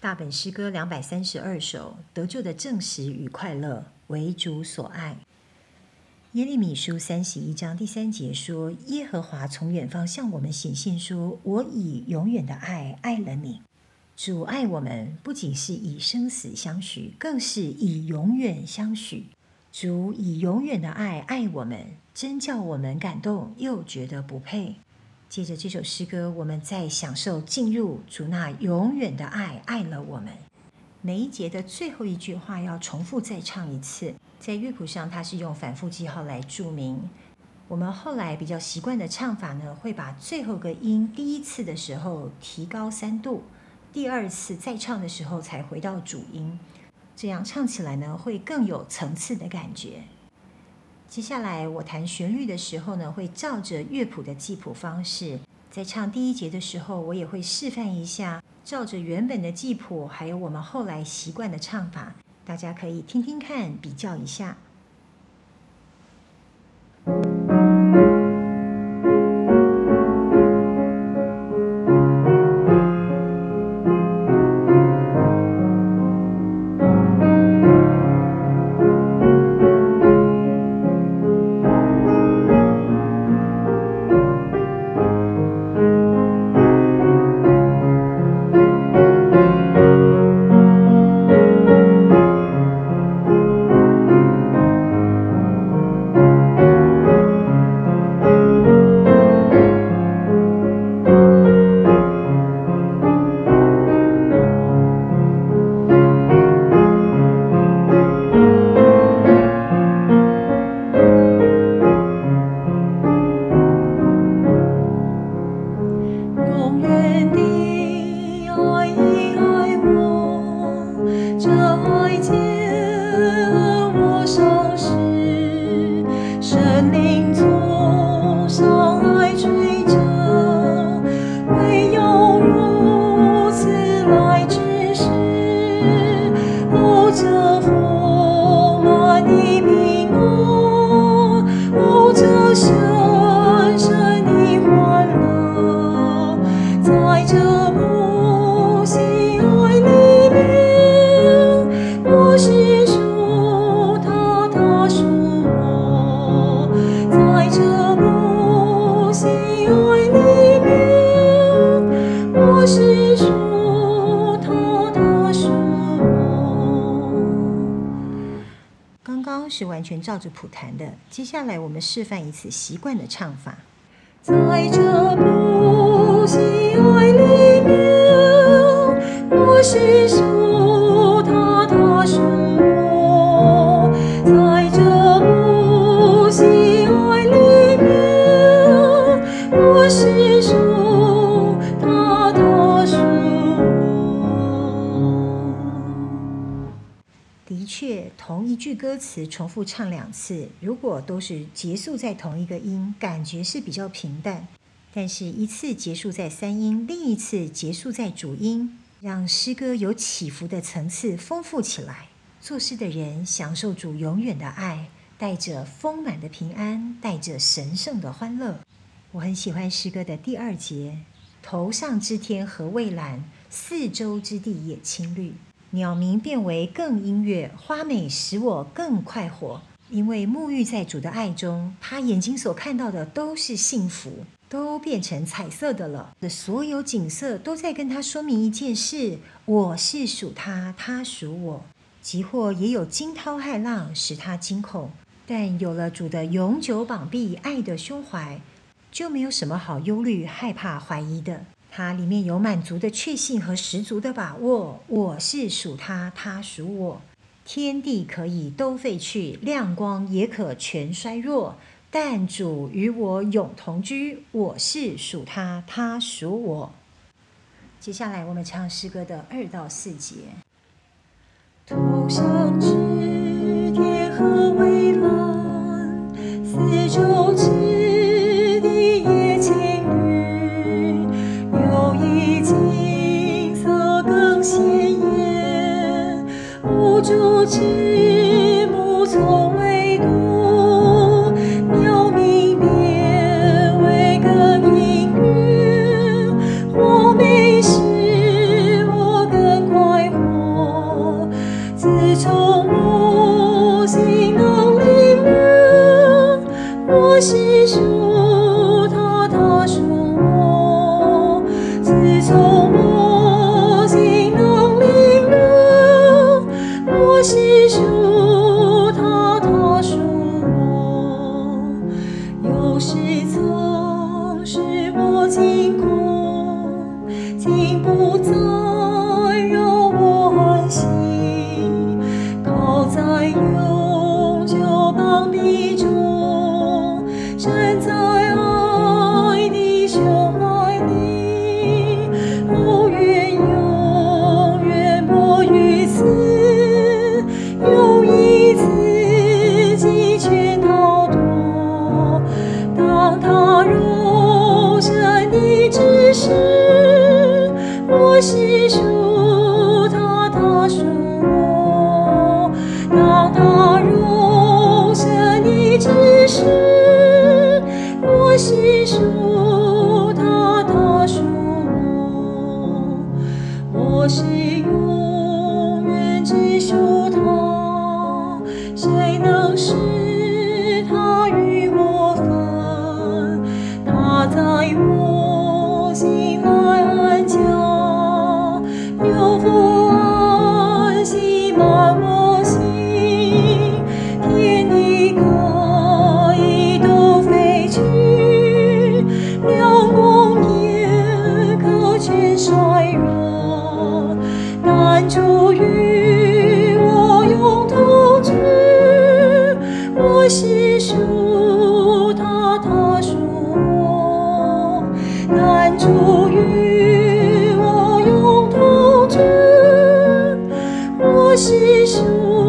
大本诗歌232首，得救的证实与快乐，为主所爱。耶利米书31章第3节说：耶和华从远方向我们显现说，我以永远的爱爱了你。主爱我们，不仅是以生死相许，更是以永远相许。主以永远的爱爱我们，真叫我们感动，又觉得不配。接着这首诗歌，我们再享受进入主那永远的爱爱了我们。每一节的最后一句话要重复再唱一次，在乐谱上它是用反复记号来注明。我们后来比较习惯的唱法呢，会把最后个音第一次的时候提高3度，第二次再唱的时候才回到主音，这样唱起来呢会更有层次的感觉。接下来我弹旋律的时候呢，会照着乐谱的记谱方式，在唱第一节的时候，我也会示范一下，照着原本的记谱，还有我们后来习惯的唱法，大家可以听听看，比较一下。是完全照着谱弹的。接下来我们示范一次习惯的唱法。在这不息爱里面，我是属他，他属我。在这不息爱里面，我是属他，他属我。的确，同一句歌词重复唱2次，如果都是结束在同一个音，感觉是比较平淡。但是一次结束在3音，另一次结束在主音，让诗歌有起伏的层次丰富起来。做诗的人享受主永远的爱，带着丰满的平安，带着神圣的欢乐。我很喜欢诗歌的第2节，头上之天何蔚蓝，四周之地也青绿。鸟鸣变为更音乐，花美使我更快活。因为沐浴在主的爱中，他眼睛所看到的都是幸福，都变成彩色的了。所有景色都在跟他说明一件事：我是属他，他属我。即或也有惊涛骇浪使他惊恐，但有了主的永久膀臂、爱的胸怀，就没有什么好忧虑、害怕、怀疑的。它里面有满足的确信和十足的把握，我是属他，他属我。天地可以都废去，亮光也可全衰弱，但主与我永同居，我是属他，他属我。接下来我们唱诗歌的2到4节。头上之天何蔚蓝，四周之地也青绿，有一景色更鲜艳，无主之目从未睹，鸟鸣变为更音乐，花美使我更快我是永远只属他，谁能使他与我分？他在我心来安家，有福安息满我心，天地各一都废去，亮光也可全衰弱，但主与我永同居。我是属他，他属我，但主与我永同居。我是属